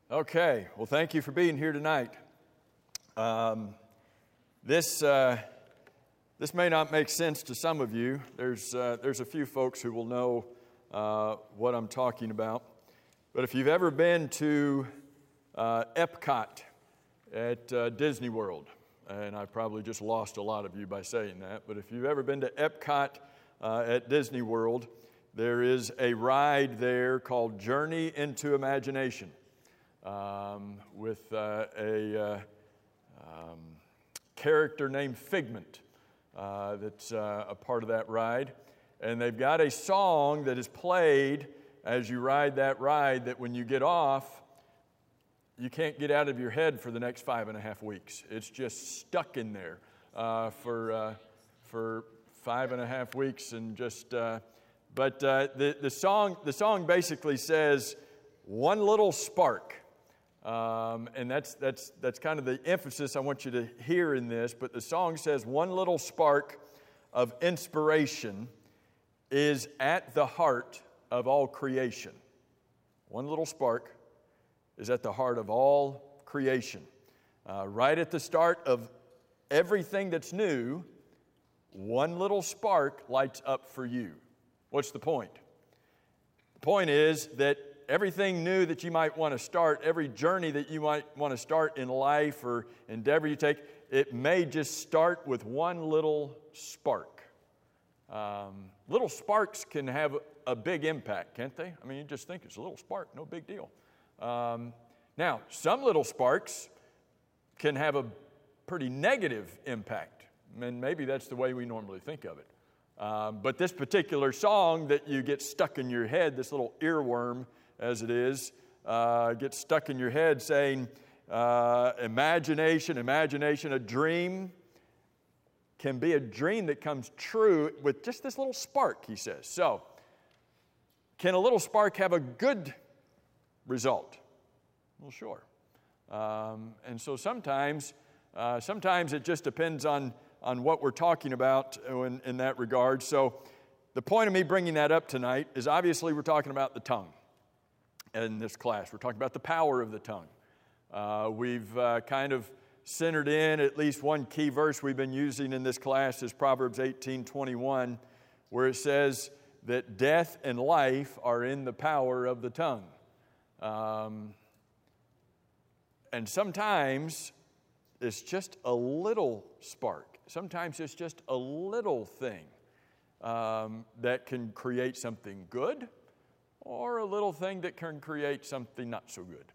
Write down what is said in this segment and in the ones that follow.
Okay, well, thank you for being here tonight. This may not make sense to some of you. There's a few folks who will know what I'm talking about. But if you've ever been to Epcot at Disney World, and I probably just lost a lot of you by saying that, but if you've ever been to Epcot at Disney World, there is a ride there called Journey into Imagination. With a character named Figment that's a part of that ride. And they've got a song that is played as you ride that ride that when you get off, you can't get out of your head for the next 5.5 weeks. It's just stuck in there for 5.5 weeks and just... But the song basically says, one little spark. And that's kind of the emphasis I want you to hear in this. But the song says, one little spark of inspiration is at the heart of all creation. One little spark is at the heart of all creation. Right at the start of everything that's new, one little spark lights up for you. What's the point? The point is that everything new that you might want to start, every journey that you might want to start in life or endeavor you take, it may just start with one little spark. Little sparks can have a big impact, can't they? I mean, you just think it's a little spark, no big deal. Now, some little sparks can have a pretty negative impact, and maybe that's the way we normally think of it. But this particular song that you get stuck in your head, this little earworm, as it is, gets stuck in your head saying, imagination, a dream can be a dream that comes true with just this little spark, he says. So, can a little spark have a good result? Well, sure. And so sometimes it just depends on what we're talking about in that regard. So, the point of me bringing that up tonight is obviously we're talking about the tongue. In this class, we're talking about the power of the tongue. We've kind of centered in at least one key verse we've been using in this class is Proverbs 18:21, where it says that death and life are in the power of the tongue. And sometimes it's just a little spark. Sometimes it's just a little thing that can create something good, or a little thing that can create something not so good.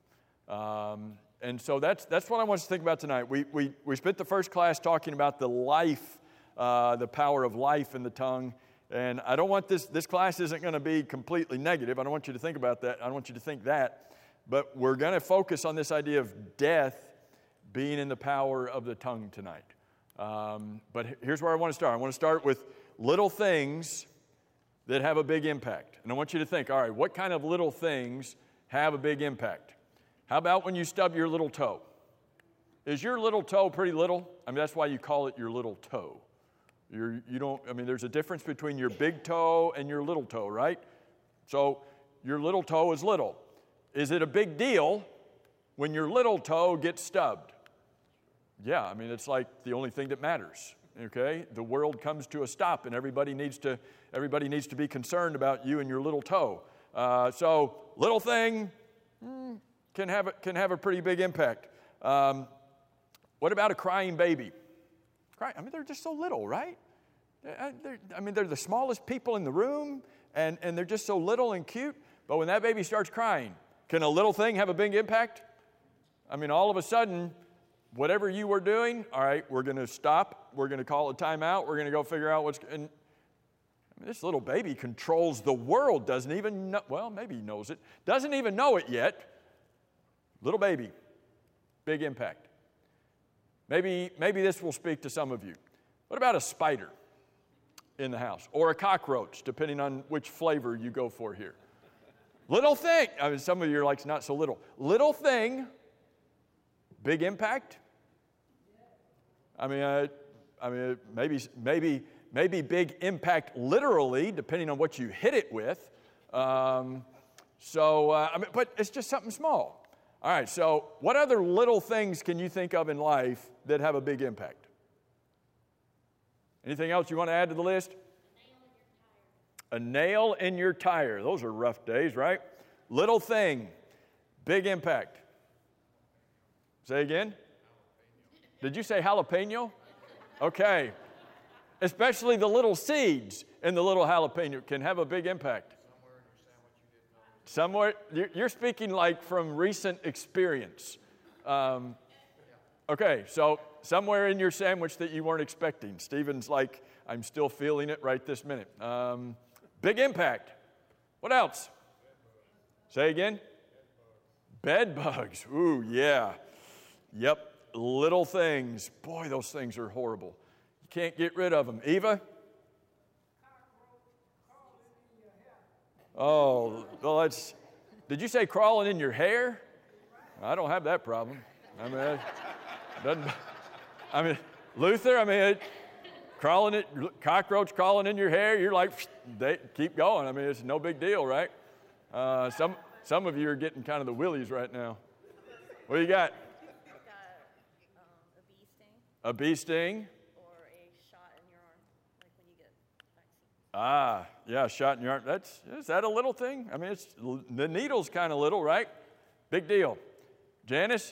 And so that's what I want us to think about tonight. We spent the first class talking about the life, the power of life in the tongue. And I don't want this class isn't going to be completely negative. I don't want you to think about that. I don't want you to think that. But we're going to focus on this idea of death being in the power of the tongue tonight. But here's where I want to start. I want to start with little things that have a big impact. And I want you to think, all right, what kind of little things have a big impact? How about when you stub your little toe? Is your little toe pretty little? I mean, that's why you call it your little toe. There's a difference between your big toe and your little toe, right? So your little toe is little. Is it a big deal when your little toe gets stubbed? Yeah, I mean, it's like the only thing that matters. Okay, the world comes to a stop, and everybody needs to be concerned about you and your little toe. So little thing can have a pretty big impact. What about a crying baby? I mean, they're just so little, right? They're the smallest people in the room, and they're just so little and cute. But when that baby starts crying, can a little thing have a big impact? I mean, all of a sudden, whatever you were doing, all right, we're going to stop. We're going to call a timeout. We're going to go figure out this little baby controls the world, doesn't even know, well, maybe he knows it, doesn't even know it yet. Little baby, big impact. Maybe this will speak to some of you. What about a spider in the house? Or a cockroach, depending on which flavor you go for here. Little thing, some of you are like, not so little. Little thing, big impact. Maybe big impact literally, depending on what you hit it with. But it's just something small. All right, so what other little things can you think of in life that have a big impact? Anything else you want to add to the list? A nail in your tire. Those are rough days, right? Little thing, big impact. Say again? Did you say jalapeno? Okay. Especially the little seeds in the little jalapeno can have a big impact. Somewhere, you're speaking like from recent experience. Okay, so somewhere in your sandwich that you weren't expecting. Stephen's like, I'm still feeling it right this minute. Big impact. What else? Say again? Bed bugs. Ooh, yeah. Yep, little things. Boy, those things are horrible. You can't get rid of them. Eva? Oh, well, did you say crawling in your hair? I don't have that problem. Luther, cockroach crawling in your hair, you're like, keep going. It's no big deal, right? Some of you are getting kind of the willies right now. What do you got? A bee sting. Or a shot in your arm, like when you get vaccine. Yeah, shot in your arm. Is that a little thing? The needle's kind of little, right? Big deal. Janice?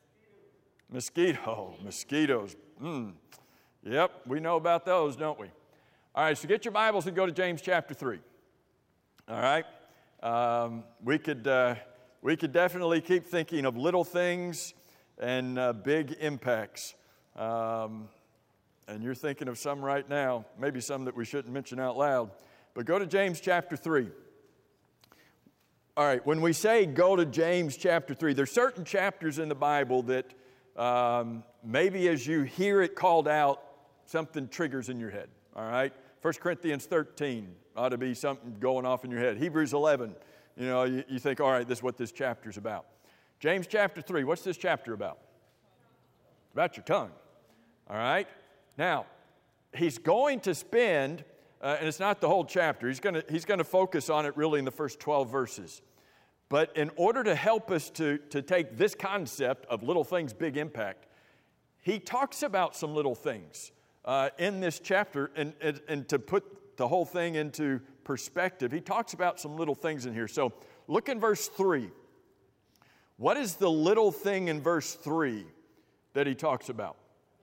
Mosquitoes. Yep, we know about those, don't we? All right, so get your Bibles and go to James chapter 3. All right? We could definitely keep thinking of little things and big impacts. And you're thinking of some right now, maybe some that we shouldn't mention out loud. But go to James chapter 3. All right, when we say go to James chapter 3, there's certain chapters in the Bible that maybe as you hear it called out, something triggers in your head. All right? 1 Corinthians 13 ought to be something going off in your head. Hebrews 11, you think, all right, this is what this chapter's about. James chapter 3, what's this chapter about? About your tongue. All right? Now, he's going to spend, and it's not the whole chapter, he's going to focus on it really in the first 12 verses. But in order to help us to take this concept of little things, big impact, he talks about some little things in this chapter, and to put the whole thing into perspective, he talks about some little things in here. So look in verse 3. What is the little thing in verse 3 that he talks about?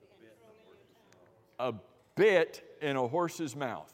A bit in a horse's mouth.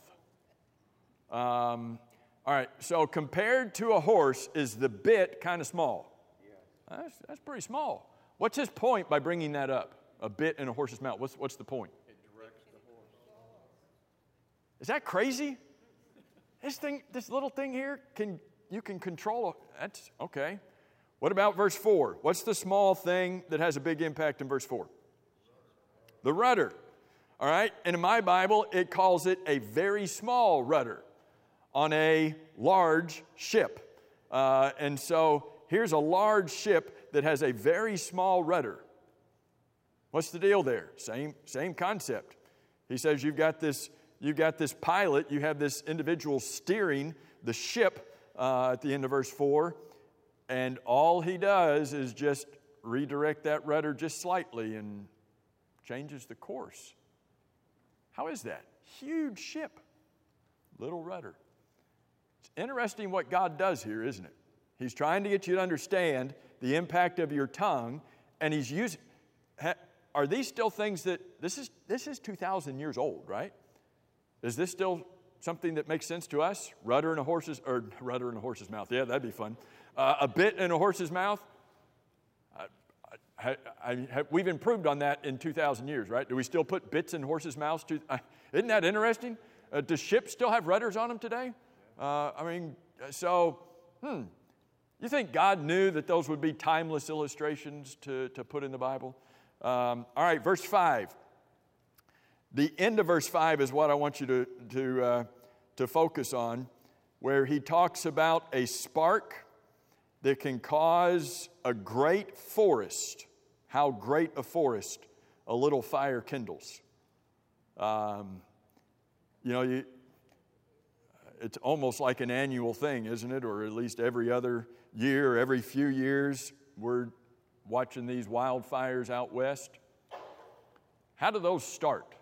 All right, so compared to a horse, is the bit kind of small? Yeah. That's pretty small. What's his point by bringing that up? A bit in a horse's mouth. What's the point? It directs the horse. Is that crazy? This little thing here, you can control. That's okay. What about verse 4? What's the small thing that has a big impact in verse 4? The rudder. All right, and in my Bible, it calls it a very small rudder on a large ship. And so here's a large ship that has a very small rudder. What's the deal there? Same concept. He says you've got this pilot, you have this individual steering the ship at the end of verse 4, and all he does is just redirect that rudder just slightly and changes the course. How is that? Huge ship, little rudder. It's interesting what God does here, isn't it? He's trying to get you to understand the impact of your tongue, and he's using. Are these still things that this is 2,000 years old, right? Is this still something that makes sense to us? Rudder in a horse's mouth. Yeah, that'd be fun. A bit in a horse's mouth. We've improved on that in 2,000 years, right? Do we still put bits in horses' mouths? Isn't that interesting? Do ships still have rudders on them today? You think God knew that those would be timeless illustrations to put in the Bible? All right, verse 5. The end of verse 5 is what I want you to focus on, where he talks about a spark that can cause a great forest. How great a forest a little fire kindles. It's almost like an annual thing, isn't it? Or at least every other year, every few years, we're watching these wildfires out west. How do those start?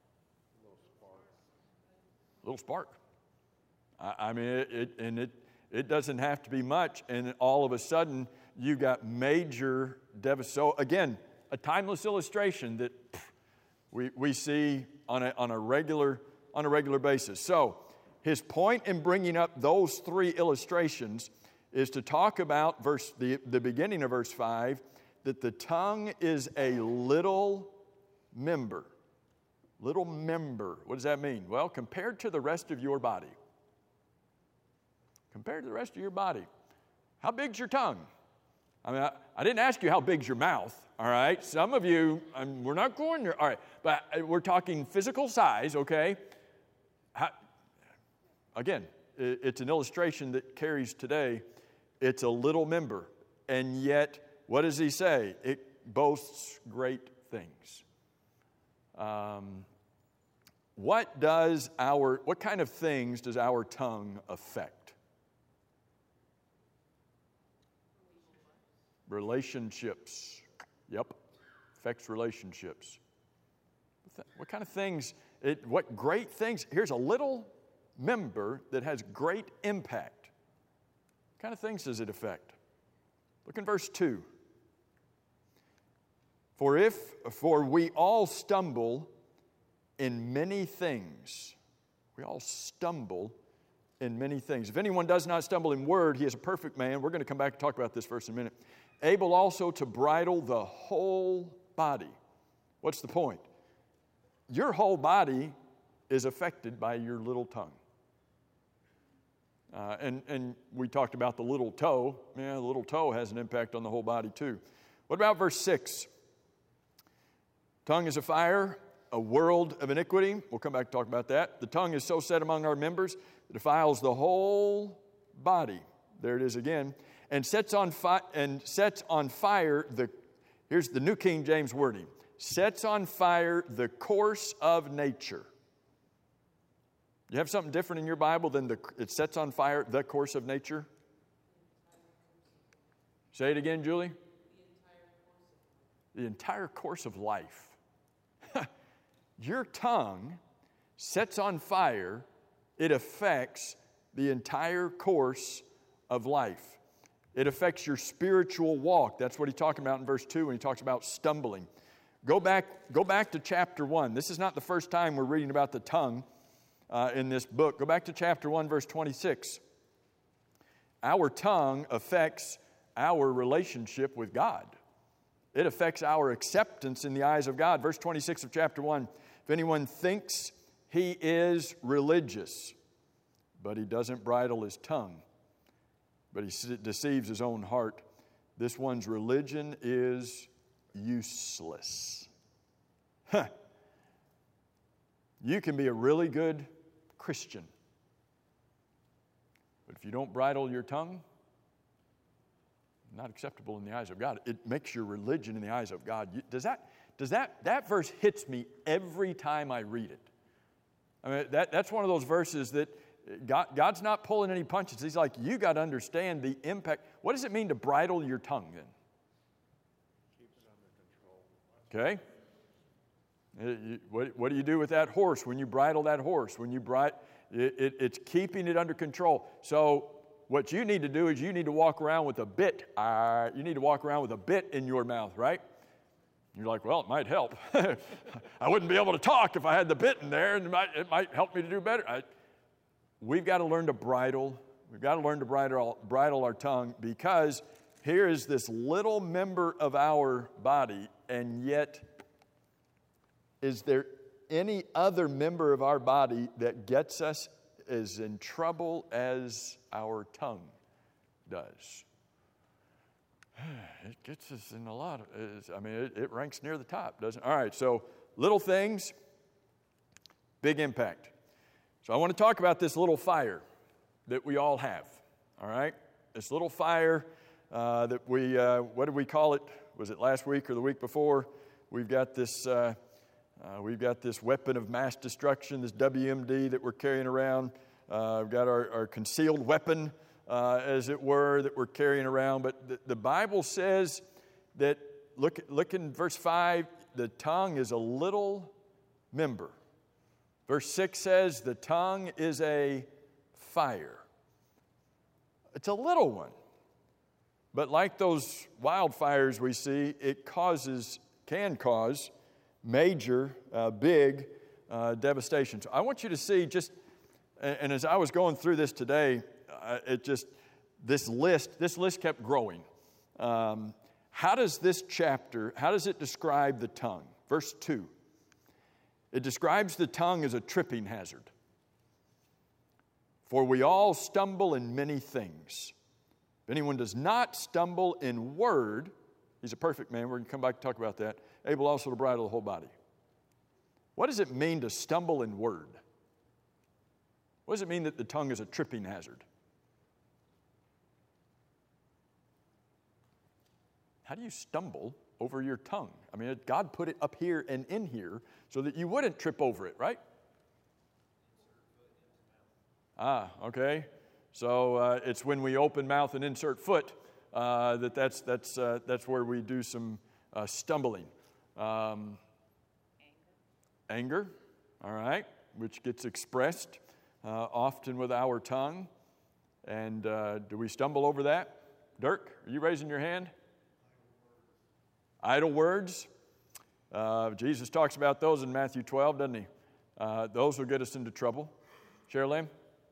Little spark. I mean, it doesn't have to be much, and all of a sudden you got major devastation. So again, a timeless illustration that we see on a regular basis. So his point in bringing up those three illustrations is to talk about the beginning of verse 5, that the tongue is a little member. Little member. What does that mean? Well, compared to the rest of your body. Compared to the rest of your body. How big's your tongue? I mean, I didn't ask you how big's your mouth, all right? Some of you, we're not going there, all right, but we're talking physical size, okay? Again, it's an illustration that carries today. It's a little member, and yet, what does he say? It boasts great things. What kind of things does our tongue affect? Relationships. Yep. Affects relationships. What kind of things, what great things, here's a little member that has great impact. What kind of things does it affect? Look in verse 2. For we all stumble in many things. We all stumble in many things. If anyone does not stumble in word, he is a perfect man. We're going to come back and talk about this verse in a minute. Able also to bridle the whole body. What's the point? Your whole body is affected by your little tongue. And we talked about the little toe. Yeah, the little toe has an impact on the whole body too. What about verse 6? Tongue is a fire, a world of iniquity. We'll come back and talk about that. The tongue is so set among our members, it defiles the whole body. There it is again. And sets on fire here's the New King James wording. Sets on fire the course of nature. You have something different in your Bible than it sets on fire the course of nature? Say it again, Julie. The entire course of life. Your tongue sets on fire, it affects the entire course of life. It affects your spiritual walk. That's what he's talking about in verse 2 when he talks about stumbling. Go back to chapter 1. This is not the first time we're reading about the tongue in this book. Go back to chapter 1, verse 26. Our tongue affects our relationship with God. It affects our acceptance in the eyes of God. Verse 26 of chapter 1. If anyone thinks he is religious, but he doesn't bridle his tongue, but he deceives his own heart, this one's religion is useless. You can be a really good Christian, but if you don't bridle your tongue, not acceptable in the eyes of God. It makes your religion in the eyes of God. That verse hits me every time I read it. I mean, that's one of those verses that God's not pulling any punches. He's like, you got to understand the impact. What does it mean to bridle your tongue then? Keep it under Okay. control. What do you do with that horse when you bridle that horse? It's keeping it under control. So what you need to do is you need to walk around with a bit. You need to walk around with a bit in your mouth, right? You're like, well, it might help. I wouldn't be able to talk if I had the bit in there, and it might help me to do better. We've got to learn to bridle. We've got to learn to bridle our tongue, because here is this little member of our body, and yet is there any other member of our body that gets us as in trouble as our tongue does? It gets us in a lot of, it ranks near the top, doesn't it? All right, so little things, big impact. So I want to talk about this little fire that we all have, all right? This little fire that we, what did we call it? Was it last week or the week before? We've got this weapon of mass destruction, this WMD that we're carrying around. We've got our concealed weapon, as it were, that we're carrying around. But the Bible says that, look in verse 5, the tongue is a little member. Verse 6 says the tongue is a fire. It's a little one. But like those wildfires we see, it can cause major, big devastation. So I want you to see and as I was going through this today, this list kept growing. How does it describe the tongue? Verse 2. It describes the tongue as a tripping hazard. For we all stumble in many things. If anyone does not stumble in word, he's a perfect man. We're going to come back and talk about that. Able also to bridle the whole body. What does it mean to stumble in word? What does it mean that the tongue is a tripping hazard? How do you stumble over your tongue? I mean, God put it up here and in here so that you wouldn't trip over it, right? Okay. So it's when we open mouth and insert foot that's where we do some stumbling. Anger, all right, which gets expressed often with our tongue. And do we stumble over that? Dirk, are you raising your hand? Idle words. Jesus talks about those in Matthew 12, doesn't he? Those will get us into trouble. Sherilyn?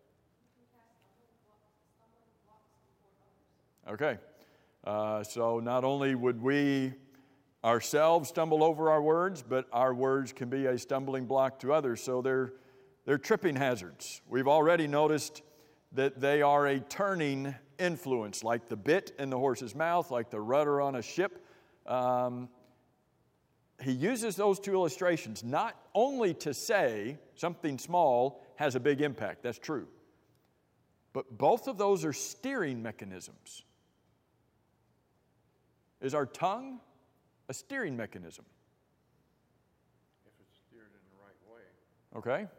Okay. So not only would we ourselves stumble over our words, but our words can be a stumbling block to others. So they're tripping hazards. We've already noticed that they are a turning influence, like the bit in the horse's mouth, like the rudder on a ship. He uses those two illustrations not only to say something small has a big impact. That's true. But both of those are steering mechanisms. Is our tongue a steering mechanism? If it's steered in the right way.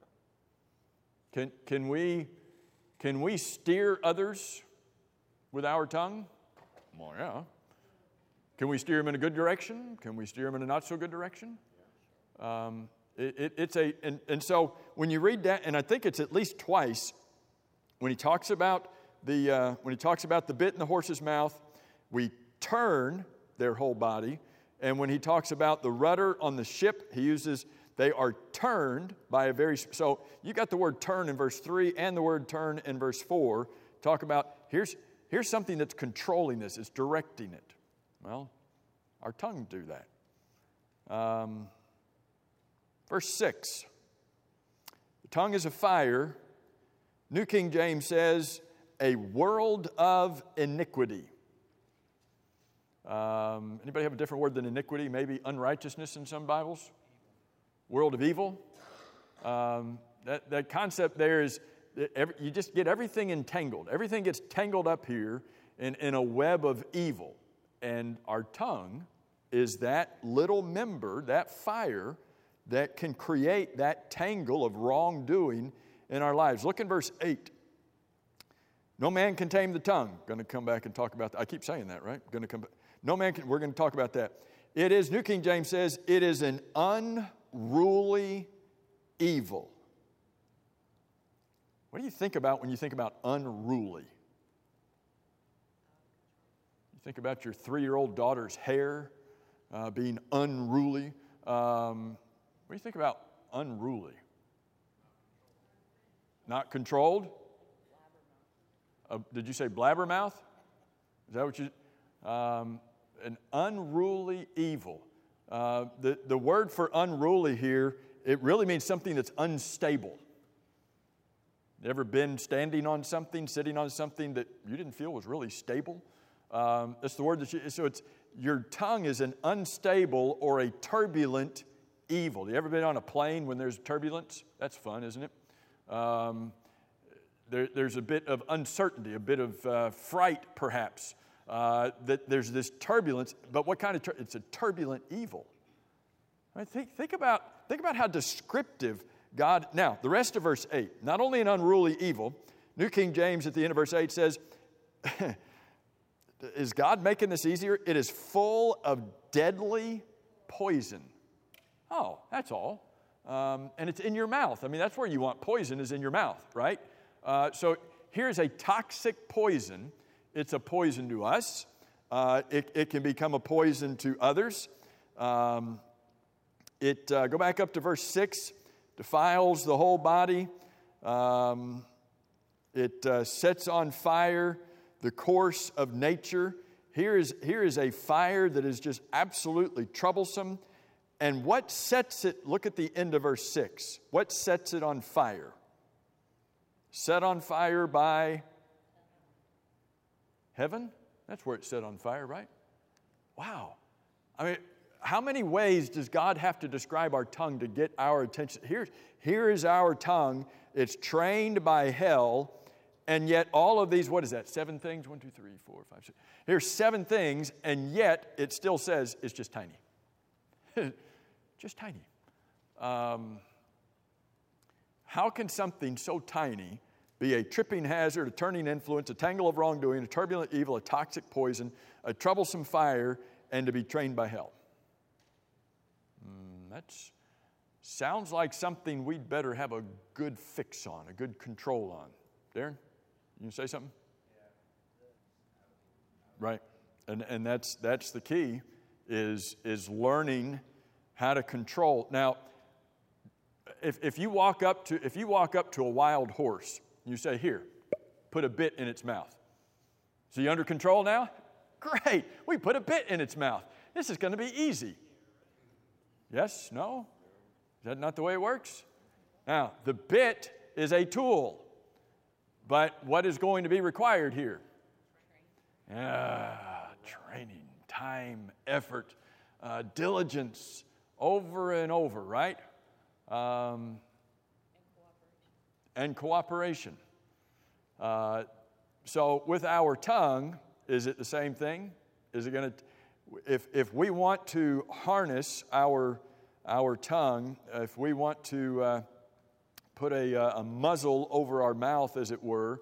Okay. Can we steer others with our tongue? Well, yeah. Can we steer them in a good direction? Can we steer them in a not so good direction? And so when you read that, and I think it's at least twice, when he talks about the bit in the horse's mouth, we turn their whole body. And when he talks about the rudder on the ship, he uses, they are turned by so you got the word turn in verse 3 and the word turn in verse 4. Talk about, here's something that's controlling this, it's directing it. Well, our tongue do that. Verse 6. The tongue is a fire. New King James says, a world of iniquity. Anybody have a different word than iniquity? Maybe unrighteousness in some Bibles? World of evil. That concept there is, you just get everything entangled. Everything gets tangled up here in a web of evil. And our tongue is that little member, that fire, that can create that tangle of wrongdoing in our lives. Look in verse 8. No man can tame the tongue. Going to come back and talk about that. I keep saying that, right? Going to come back. No man can. We're going to talk about that. It is, New King James says, it is an unruly evil. What do you think about when you think about unruly? You think about your 3-year-old daughter's hair being unruly. What do you think about unruly? Not controlled? Did you say blabbermouth? Is that what you... an unruly evil. The word for unruly here, it really means something that's unstable. You ever been standing on something, sitting on something that you didn't feel was really stable? That's the word so it's, your tongue is an unstable or a turbulent evil. You ever been on a plane when there's turbulence? That's fun, isn't it? There's a bit of uncertainty, a bit of fright, perhaps. That there's this turbulence, but what kind of it's a turbulent evil. I mean, think about how descriptive God. Now, the rest of verse 8, not only an unruly evil, New King James at the end of verse 8 says, Is God making this easier? It is full of deadly poison. Oh, that's all. And it's in your mouth. I mean, that's where you want poison, is in your mouth, right? So here's a toxic poison. It's a poison to us. It can become a poison to others. Go back up to verse 6. Defiles the whole body. It sets on fire the course of nature. Here is a fire that is just absolutely troublesome. And what sets it, look at the end of verse 6. What sets it on fire? Set on fire by heaven? That's where it's set on fire, right? Wow. I mean, how many ways does God have to describe our tongue to get our attention? Here is our tongue. It's trained by hell. And yet all of these, what is that? 7 things? 1, 2, 3, 4, 5, 6. Here's 7 things, and yet it still says it's just tiny. Just tiny. How can something so tiny be a tripping hazard, a turning influence, a tangle of wrongdoing, a turbulent evil, a toxic poison, a troublesome fire, and to be trained by hell? That sounds like something we'd better have a good fix on, a good control on. Darren, you can say something? Right. And that's the key, is learning how to control. Now, if you walk up to a wild horse, you say, "Here, put a bit in its mouth." So you under control now? Great. We put a bit in its mouth. This is going to be easy. Yes? No? Is that not the way it works? Now, the bit is a tool. But what is going to be required here? Training, time, effort, diligence, over and over, right? And cooperation. So with our tongue, is it the same thing? Is it going to, if we want to harness our tongue, if we want to put a muzzle over our mouth, as it were,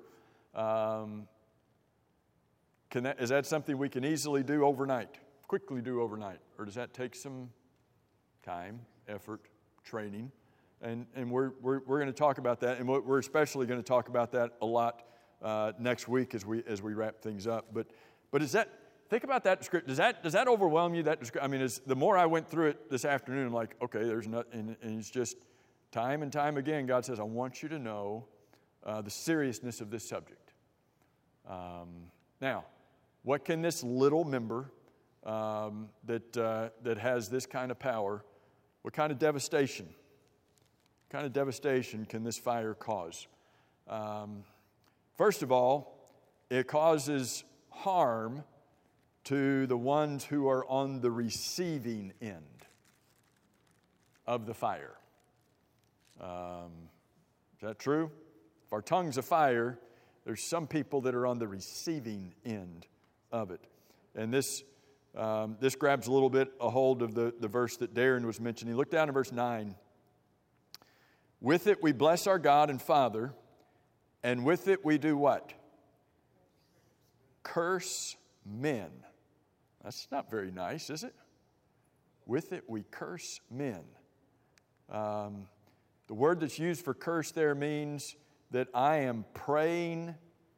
is that something we can easily do overnight, quickly do overnight? Or does that take some time, effort, training? And we're going to talk about that, and we're especially going to talk about that a lot next week as we wrap things up. But is that, think about that description. Does that overwhelm you? I mean, the more I went through it this afternoon, I'm like, okay, there's nothing, and it's just time and time again, God says, I want you to know the seriousness of this subject. Now, what can this little member that has this kind of power, what kind of devastation? What kind of devastation can this fire cause? First of all, it causes harm to the ones who are on the receiving end of the fire. Is that true? If our tongue's a fire, there's some people that are on the receiving end of it. And this grabs a little bit a hold of the verse that Darren was mentioning. Look down at verse 9. With it we bless our God and Father, and with it we do what? Curse men. That's not very nice, is it? With it we curse men. The word that's used for curse there means that I am praying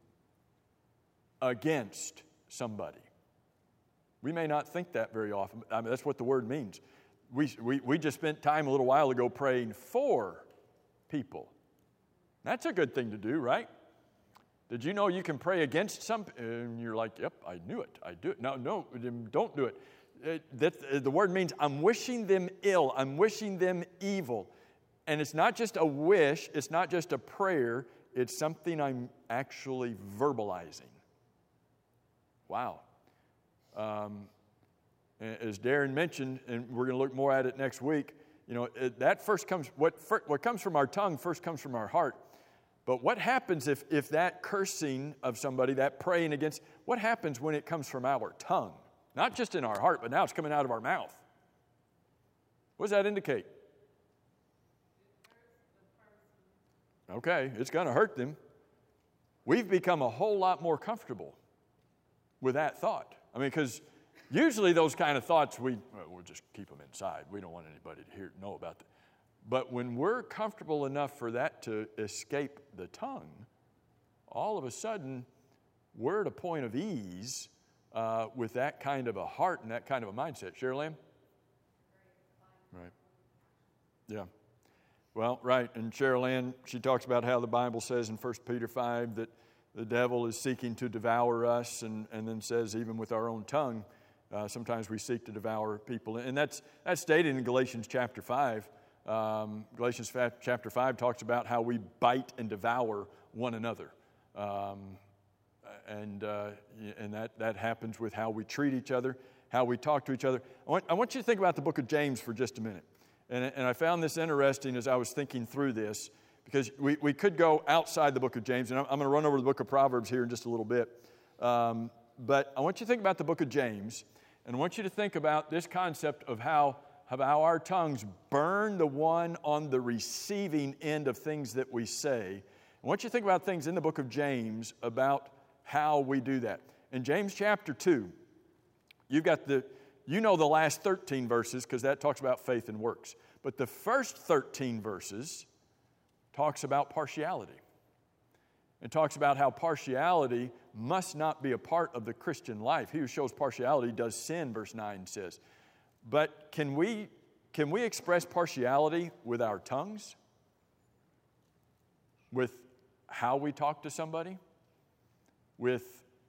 against somebody. We may not think that very often. I mean, that's what the word means. We just spent time a little while ago praying for people. That's a good thing to do, right? Did you know you can pray against some? And you're like, yep, I knew it. I do it. No, don't do it. The word means I'm wishing them ill. I'm wishing them evil. And it's not just a wish. It's not just a prayer. It's something I'm actually verbalizing. Wow. As Darren mentioned, and we're going to look more at it next week, that first comes, what comes from our tongue first comes from our heart. But what happens if that cursing of somebody, that praying against, what happens when it comes from our tongue? Not just in our heart, but now it's coming out of our mouth. What does that indicate? Okay, it's going to hurt them. We've become a whole lot more comfortable with that thought. I mean, because usually those kind of thoughts, we'll just keep them inside. We don't want anybody to know about that. But when we're comfortable enough for that to escape the tongue, all of a sudden, we're at a point of ease with that kind of a heart and that kind of a mindset. Cheryl Ann? Right. Yeah. Well, right. And Cheryl Ann, she talks about how the Bible says in 1 Peter 5 that the devil is seeking to devour us, and then says even with our own tongue, sometimes we seek to devour people. And that's stated in Galatians chapter 5. Galatians chapter 5 talks about how we bite and devour one another. And that happens with how we treat each other, how we talk to each other. I want you to think about the book of James for just a minute. And I found this interesting as I was thinking through this, because we could go outside the book of James, and I'm going to run over the book of Proverbs here in just a little bit. But I want you to think about the book of James, and I want you to think about this concept of how our tongues burn the one on the receiving end of things that we say. I want you to think about things in the book of James about how we do that. In James chapter 2, you've got the last 13 verses because that talks about faith and works. But the first 13 verses talks about partiality. It talks about how partiality must not be a part of the Christian life. He who shows partiality does sin, verse 9 says. But can we express partiality with our tongues? With how we talk to somebody? With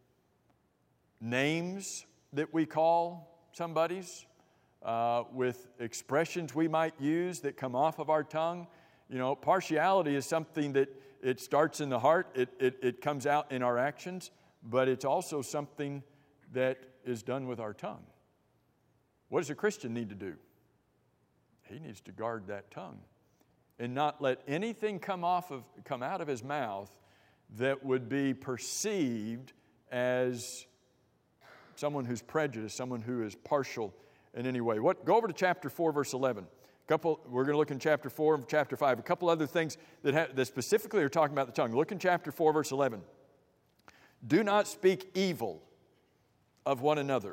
names that we call somebody's? With expressions we might use that come off of our tongue? You know, partiality is something that it starts in the heart, it comes out in our actions, but it's also something that is done with our tongue. What does a Christian need to do? He needs to guard that tongue and not let anything come out of his mouth that would be perceived as someone who's prejudiced, someone who is partial in any way. Go over to chapter 4, verse 11. We're going to look in chapter 4 and chapter 5. A couple other things that specifically are talking about the tongue. Look in chapter 4, verse 11. Do not speak evil of one another.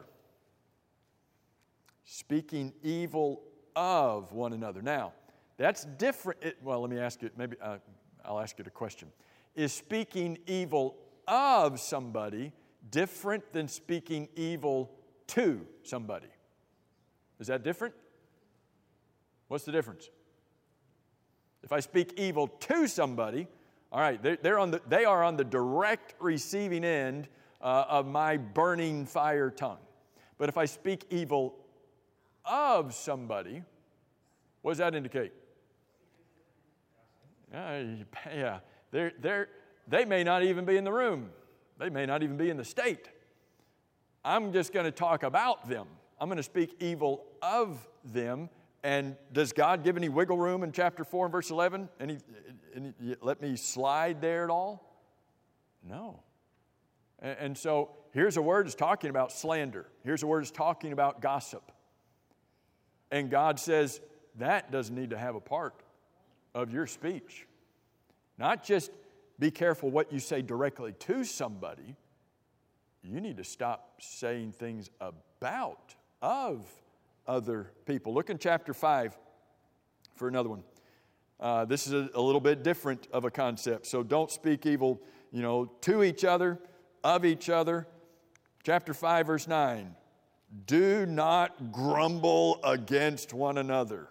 Speaking evil of one another. Now, that's different. Let me ask you, maybe I'll ask you a question. Is speaking evil of somebody different than speaking evil to somebody? Is that different? What's the difference? If I speak evil to somebody, all right, they are on the direct receiving end of my burning fire tongue. But if I speak evil of somebody, what does that indicate? Yeah, they may not even be in the room. They may not even be in the state. I'm just going to talk about them. I'm going to speak evil of them. And does God give any wiggle room in chapter 4 and verse 11? Any let me slide there at all? No. And so here's a word that's talking about slander. Here's a word that's talking about gossip. And God says that doesn't need to have a part of your speech. Not just be careful what you say directly to somebody. You need to stop saying things about, of other people. Look in chapter 5 for another one. This is a little bit different of a concept. So don't speak evil, to each other, of each other. Chapter 5, verse 9. Do not grumble against one another.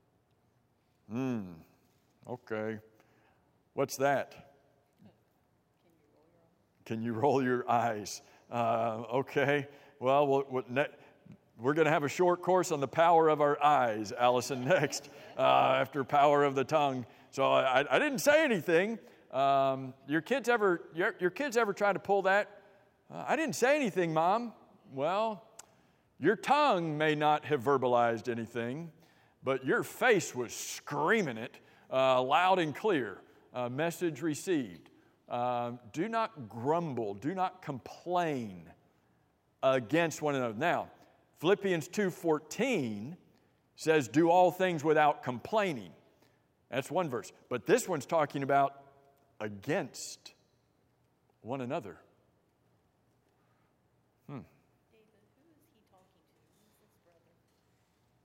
Okay. What's that? Can you roll your eyes? Okay. Well, we're going to have a short course on the power of our eyes, Allison, next, after power of the tongue. So I didn't say anything. Your kids ever try to pull that? I didn't say anything, Mom. Well, your tongue may not have verbalized anything, but your face was screaming it loud and clear. Message received. Do not grumble. Do not complain against one another. Now, Philippians 2:14 says, do all things without complaining. That's one verse. But this one's talking about against one another.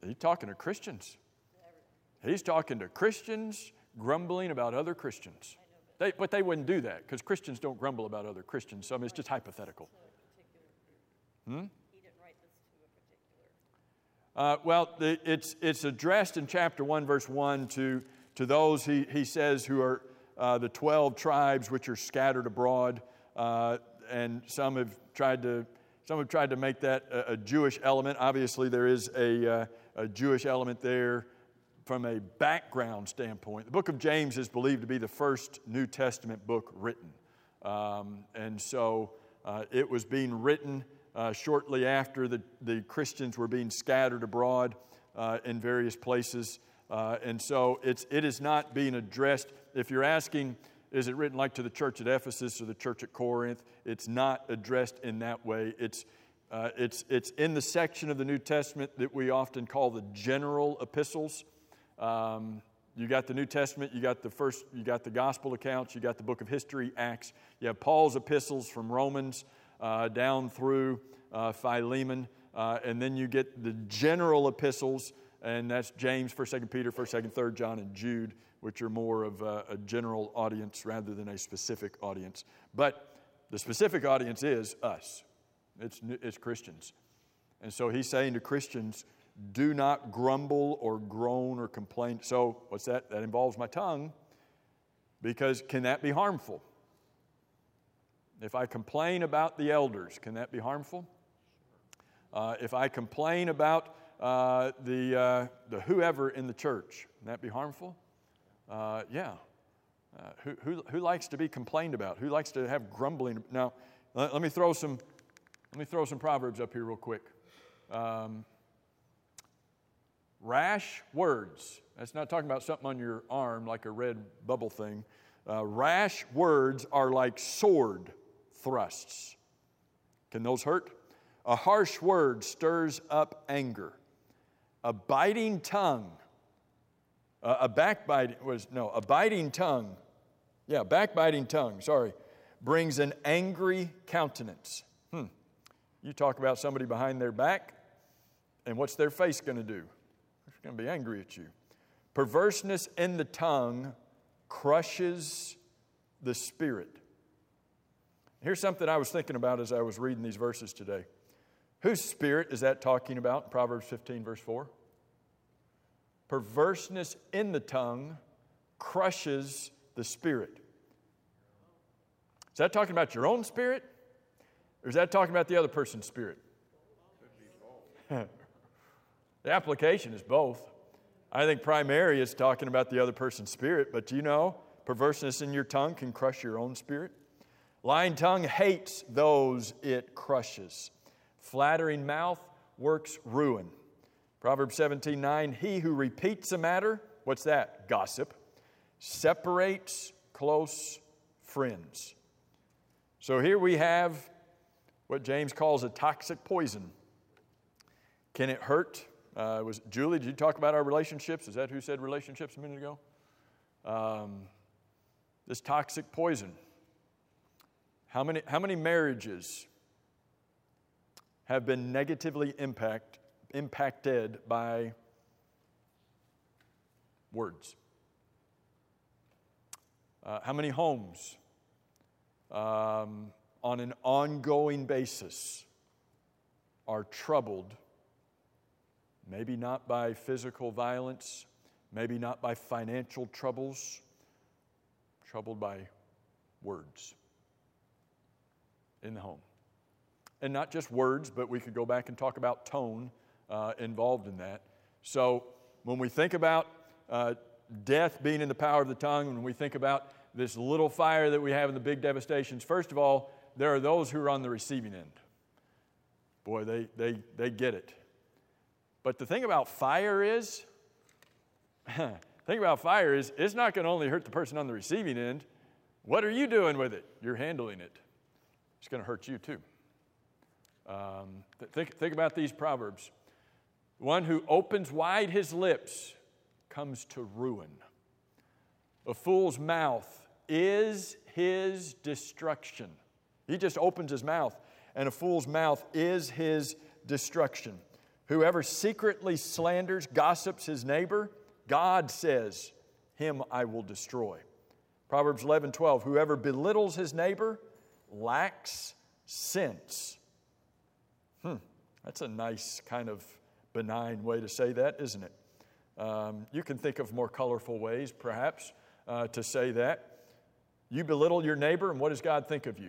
He's talking to Christians. He's talking to Christians grumbling about other Christians. But they wouldn't do that because Christians don't grumble about other Christians. So I mean, it's just hypothetical. He didn't write this to a particular. It's addressed in chapter 1, verse 1 to those, he says, who are the 12 tribes which are scattered abroad. And some have tried to make that a Jewish element. Obviously, there is a Jewish element there from a background standpoint. The book of James is believed to be the first New Testament book written. And so it was being written shortly after the Christians were being scattered abroad in various places. And so it is not being addressed. If you're asking, is it written like to the church at Ephesus or the church at Corinth? It's not addressed in that way. It's in the section of the New Testament that we often call the general epistles. You got the New Testament, you got the gospel accounts, you got the book of history, Acts. You have Paul's epistles from Romans down through Philemon, and then you get the general epistles, and that's James, 1st, 2nd Peter, 1st, 2nd, 3rd John, and Jude, which are more of a general audience rather than a specific audience. But the specific audience is us. It's Christians. And so he's saying to Christians, do not grumble or groan or complain. So what's that? That involves my tongue, because can that be harmful? If I complain about the elders, can that be harmful? If I complain about the whoever in the church, can that be harmful? Yeah. Who likes to be complained about? Who likes to have grumbling? Now, let me throw some proverbs up here real quick. Rash words. That's not talking about something on your arm like a red bubble thing. Rash words are like sword thrusts. Can those hurt? A harsh word stirs up anger. A biting tongue. A biting tongue. Yeah, backbiting tongue, brings an angry countenance. You talk about somebody behind their back, and what's their face going to do? It's going to be angry at you. Perverseness in the tongue crushes the spirit. Here's something I was thinking about as I was reading these verses today. Whose spirit is that talking about in Proverbs 15, verse 4? Perverseness in the tongue crushes the spirit. Is that talking about your own spirit? Or is that talking about the other person's spirit? The application is both. I think primary is talking about the other person's spirit, but you know, perverseness in your tongue can crush your own spirit. Lying tongue hates those it crushes. Flattering mouth works ruin. Proverbs 17:9, he who repeats a matter, what's that? Gossip. Separates close friends. So here we have what James calls a toxic poison. Can it hurt? Julie, did you talk about our relationships? Is that who said relationships a minute ago? This toxic poison. How many marriages have been negatively impacted by words? How many homes on an ongoing basis are troubled, maybe not by physical violence, maybe not by financial troubles, troubled by words in the home? And not just words, but we could go back and talk about tone involved in that. So when we think about death being in the power of the tongue, when we think about this little fire that we have in the big devastations, first of all, there are those who are on the receiving end. Boy, they get it. But the thing about fire is, it's not going to only hurt the person on the receiving end. What are you doing with it? You're handling it. It's going to hurt you too. Think about these proverbs. One who opens wide his lips comes to ruin. A fool's mouth is his destruction. He just opens his mouth, and a fool's mouth is his destruction. Whoever secretly slanders, gossips his neighbor, God says, him I will destroy. Proverbs 11:12, whoever belittles his neighbor lacks sense. That's a nice kind of benign way to say that, isn't it? You can think of more colorful ways, perhaps, to say that. You belittle your neighbor, and what does God think of you?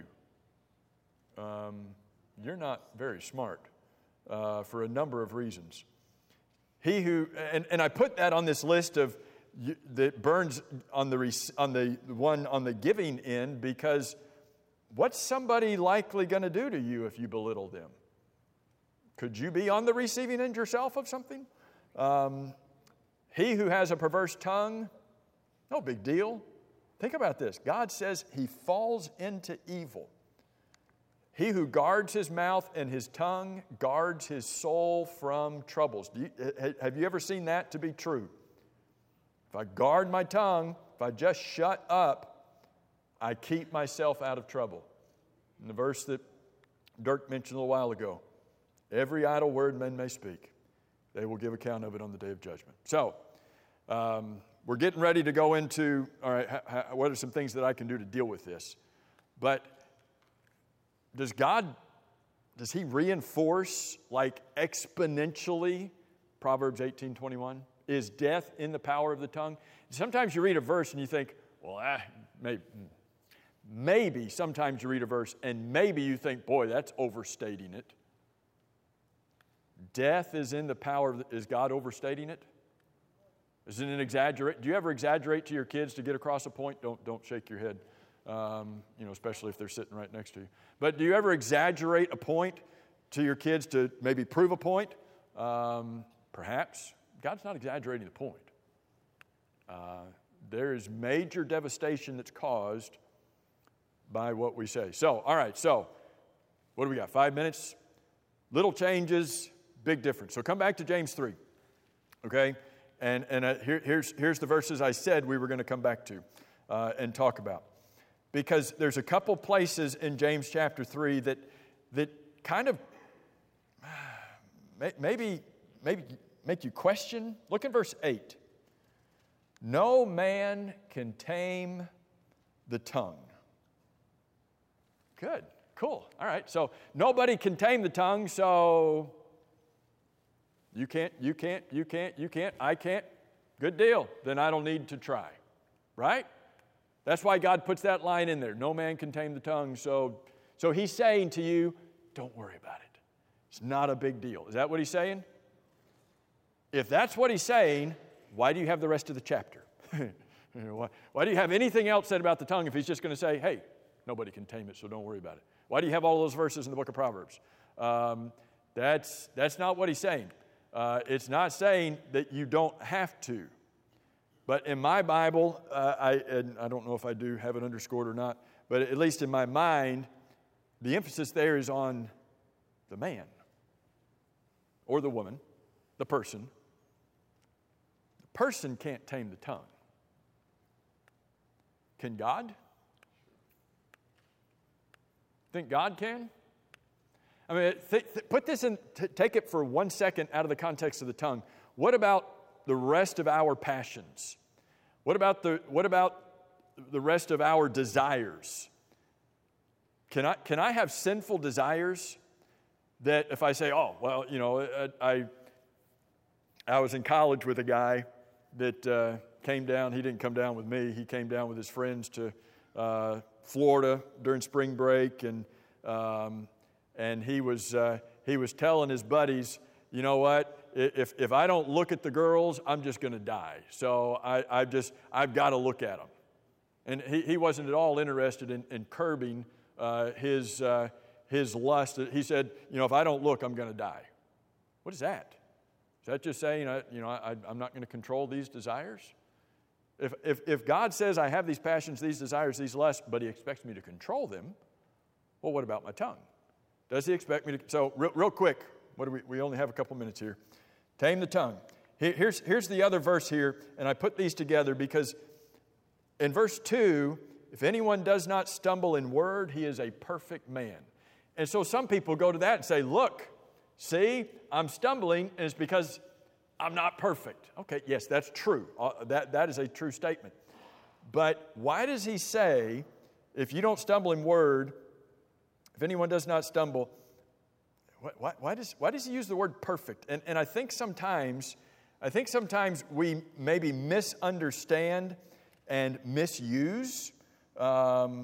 You're not very smart for a number of reasons. He who, and I put that on this list of that burns on the one on the giving end, because what's somebody likely going to do to you if you belittle them? Could you be on the receiving end yourself of something? He who has a perverse tongue, no big deal. Think about this. God says he falls into evil. He who guards his mouth and his tongue guards his soul from troubles. Have you ever seen that to be true? If I guard my tongue, if I just shut up, I keep myself out of trouble. In the verse that Dirk mentioned a little while ago, every idle word men may speak, they will give account of it on the day of judgment. So, we're getting ready to go into, all right, what are some things that I can do to deal with this? But does he reinforce like exponentially Proverbs 18:21? Is death in the power of the tongue? Sometimes you read a verse and you think, well, maybe sometimes you read a verse and maybe you think, boy, that's overstating it. Death is in the power of, is God overstating it? Is it an exaggerate? Do you ever exaggerate to your kids to get across a point? Don't shake your head, especially if they're sitting right next to you. But do you ever exaggerate a point to your kids to maybe prove a point? Perhaps. God's not exaggerating the point. There is major devastation that's caused by what we say. So, all right, so what do we got? 5 minutes? Little changes, big difference. So come back to James 3, okay? And here's the verses I said we were going to come back to and talk about. Because there's a couple places in James chapter 3 that kind of maybe make you question. Look at verse 8. No man can tame the tongue. Good, cool. All right, so nobody can tame the tongue, so you can't, I can't. Good deal. Then I don't need to try, right? That's why God puts that line in there. No man can tame the tongue, so he's saying to you, don't worry about it. It's not a big deal. Is that what he's saying? If that's what he's saying, why do you have the rest of the chapter? Why do you have anything else said about the tongue if he's just going to say, hey, nobody can tame it, so don't worry about it? Why do you have all those verses in the book of Proverbs? That's not what he's saying. It's not saying that you don't have to. But in my Bible, and I don't know if I do have it underscored or not, but at least in my mind, the emphasis there is on the man or the woman, the person. The person can't tame the tongue. Can God? Think God can? I mean, put this in, take it for 1 second out of the context of the tongue. What about the rest of our passions? What about the rest of our desires? Can I have sinful desires that if I say, oh, well, I was in college with a guy that came down. He didn't come down with me. He came down with his friends to Florida during spring break, and he was telling his buddies, you know what? If I don't look at the girls, I'm just going to die. So I've got to look at them. And he wasn't at all interested in curbing his lust. He said, if I don't look, I'm going to die. What is that? Is that just saying, I'm not going to control these desires? If God says I have these passions, these desires, these lusts, but he expects me to control them, well, what about my tongue? Does he expect me to? So real quick, we only have a couple minutes here. Tame the tongue. Here's the other verse here, and I put these together because in verse 2, if anyone does not stumble in word, he is a perfect man. And so some people go to that and say, look, See, I'm stumbling, and it's because I'm not perfect. Okay, yes, that's true. That is a true statement. But why does he say, if you don't stumble in word, if anyone does not stumble, why does he use the word perfect? And I think sometimes we maybe misunderstand and misuse the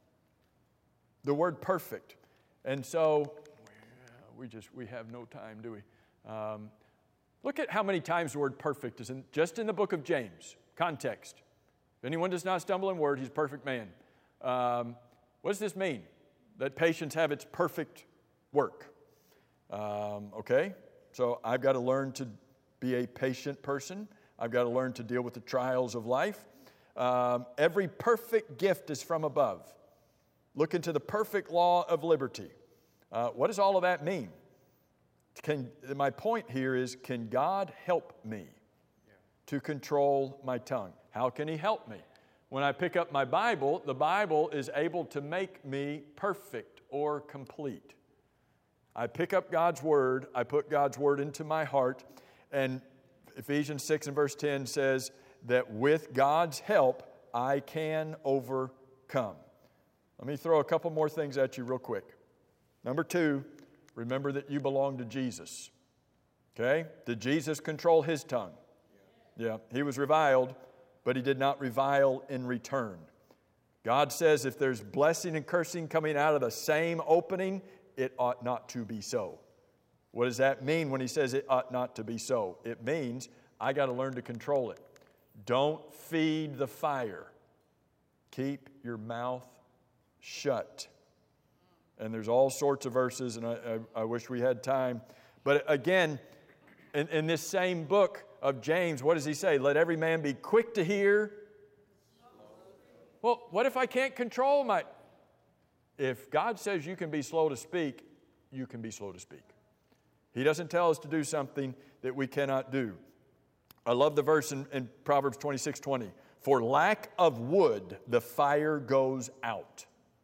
word perfect. And so we have no time, do we? Look at how many times the word perfect is just in the book of James. Context. If anyone does not stumble in word, he's a perfect man. What does this mean? That patience have its perfect work. Okay? So I've got to learn to be a patient person. I've got to learn to deal with the trials of life. Every perfect gift is from above. Look into the perfect law of liberty. What does all of that mean? My point here is, can God help me to control my tongue? How can He help me? When I pick up my Bible, the Bible is able to make me perfect or complete. I pick up God's Word, I put God's Word into my heart, and Ephesians 6 and verse 10 says that with God's help, I can overcome. Let me throw a couple more things at you real quick. Number 2, remember that you belong to Jesus. Okay? Did Jesus control His tongue? Yeah. He was reviled, but He did not revile in return. God says if there's blessing and cursing coming out of the same opening, it ought not to be so. What does that mean when He says it ought not to be so? It means I got to learn to control it. Don't feed the fire. Keep your mouth shut. And there's all sorts of verses, and I wish we had time. But again, in this same book of James, what does he say? Let every man be quick to hear. Well, what if I can't control my... If God says you can be slow to speak, you can be slow to speak. He doesn't tell us to do something that we cannot do. I love the verse in Proverbs 26:20. For lack of wood, the fire goes out.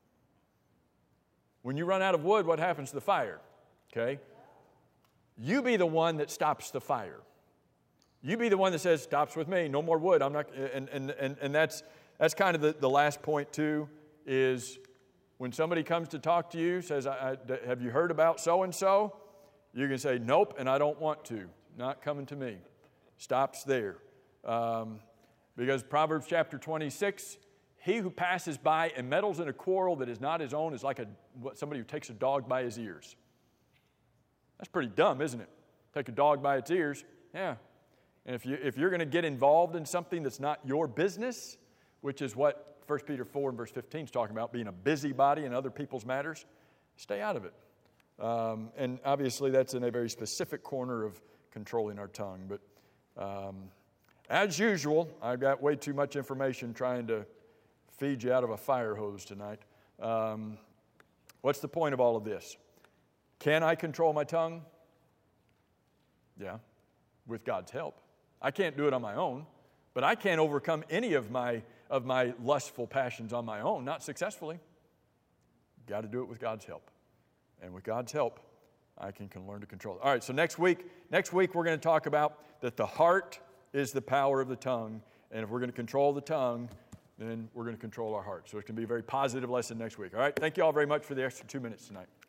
When you run out of wood, what happens to the fire? Okay? You be the one that stops the fire. You be the one that says, stops with me, no more wood. I'm not, and that's kind of the last point too, is when somebody comes to talk to you, says, have you heard about so-and-so? You can say, nope, and I don't want to. Not coming to me. Stops there. Because Proverbs chapter 26, he who passes by and meddles in a quarrel that is not his own is like somebody who takes a dog by his ears. That's pretty dumb, isn't it? Take a dog by its ears. Yeah. And if you're going to get involved in something that's not your business, which is what 1 Peter 4 and verse 15 is talking about, being a busybody in other people's matters, stay out of it. And obviously that's in a very specific corner of controlling our tongue. But as usual, I've got way too much information trying to feed you out of a fire hose tonight. What's the point of all of this? Can I control my tongue? Yeah, with God's help. I can't do it on my own, but I can't overcome any of my lustful passions on my own, not successfully. Got to do it with God's help. And with God's help, I can learn to control it. All right, so next week we're going to talk about that the heart is the power of the tongue, and if we're going to control the tongue, then we're going to control our heart. So it's going to be a very positive lesson next week. All right, thank you all very much for the extra 2 minutes tonight.